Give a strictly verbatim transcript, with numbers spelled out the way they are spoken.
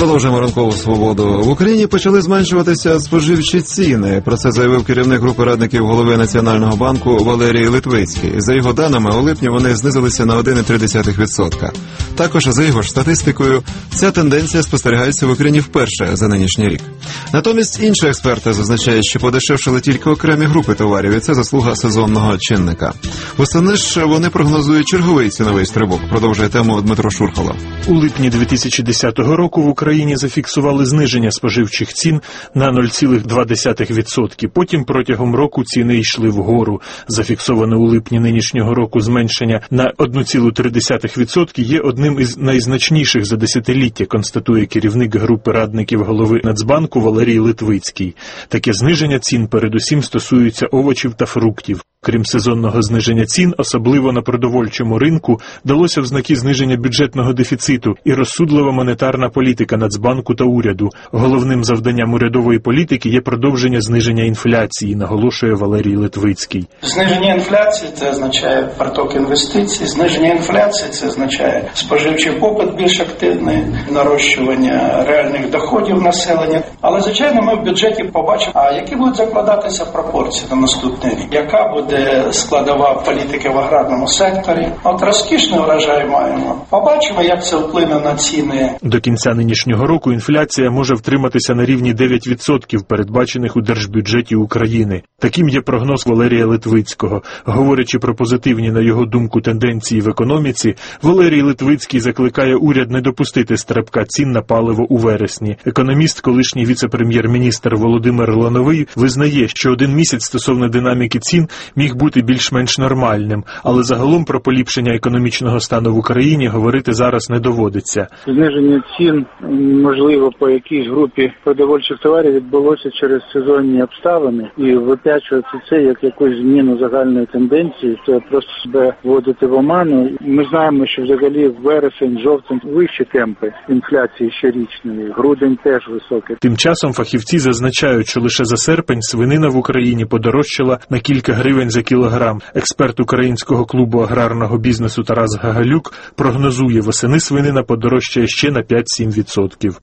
Продовжуємо ранкову свободу. В Україні почали зменшуватися споживчі ціни. Про це заявив керівник групи радників голови Національного банку Валерій Литвицький. За його даними, у липні вони знизилися на один цілих три десятих відсотка. Також, за його ж статистикою, ця тенденція спостерігається в Україні вперше за нинішній рік. Натомість інші експерти зазначають, що подешевшили тільки окремі групи товарів, і це заслуга сезонного чинника. Восени ж вони прогнозують черговий ціновий стрибок. Продовжує тему Дмитро Шурхало. У липні дві тисячі десятого року в Україні зафіксували зниження споживчих цін на нуль цілих два десятих відсотка. Потім протягом року ціни йшли вгору. Зафіксоване у липні нинішнього року зменшення на один цілих три десятих відсотка є одним із найзначніших за десятиліття, констатує керівник групи радників голови Нацбанку Валерій Литвицький. Таке зниження цін передусім стосується овочів та фруктів. Крім сезонного зниження цін, особливо на продовольчому ринку, далося в знаки зниження бюджетного дефіциту і розсудлива монетарна політика Нацбанку та уряду. Головним завданням урядової політики є продовження зниження інфляції, наголошує Валерій Литвицький. Зниження інфляції – це означає приток інвестицій, зниження інфляції – це означає споживчий попит більш активний, нарощування реальних доходів населення. Але, звичайно, ми в бюджеті побачимо, а які будуть закладатися пропорції на наступний рік, яка буде де складова політика в аграрному секторі. От розкішний врожай маємо. Побачимо, як це вплине на ціни. До кінця нинішнього року інфляція може втриматися на рівні дев'ять відсотків, передбачених у держбюджеті України. Таким є прогноз Валерія Литвицького. Говорячи про позитивні, на його думку, тенденції в економіці, Валерій Литвицький закликає уряд не допустити стрибка цін на паливо у вересні. Економіст, колишній віце-прем'єр-міністр Володимир Лановий, визнає, що один місяць стосовно динаміки цін міг бути більш-менш нормальним, але загалом про поліпшення економічного стану в Україні говорити зараз не доводиться. Зниження цін, можливо, по якійсь групі продовольчих товарів відбулося через сезонні обставини, і вип'ячувати це як якусь зміну загальної тенденції, це просто себе вводити в оману. Ми знаємо, що взагалі в вересень, жовтень вищі темпи інфляції щорічної, грудень теж високий. Тим часом фахівці зазначають, що лише за серпень свинина в Україні подорожчала на кілька гривень за кілограм. Експерт Українського клубу аграрного бізнесу Тарас Гагалюк прогнозує, восени свинина подорожчає ще на п'ять-сім відсотків.